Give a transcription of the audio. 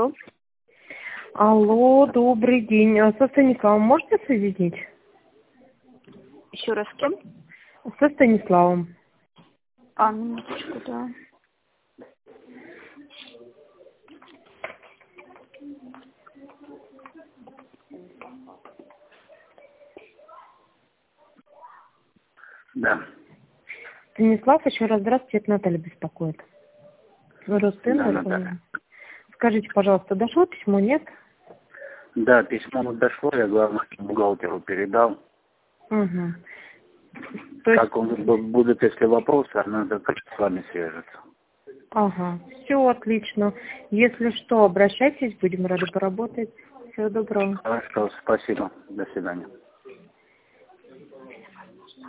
Алло, добрый день. Со Станиславом можете соединить? Еще раз с кем? Со Станиславом. Минуточку, да. Да. Станислав, еще раз здравствуйте, это Наталья беспокоит. Ростендер. Наталья. Скажите, пожалуйста, дошло письмо, нет? Да, письмо дошло, я главному бухгалтеру передал. Угу. То есть... Как он будут, если вопросы, она с вами свяжется. Ага, все отлично. Если что, обращайтесь, будем рады поработать. Всего доброго. Хорошо, спасибо. До свидания.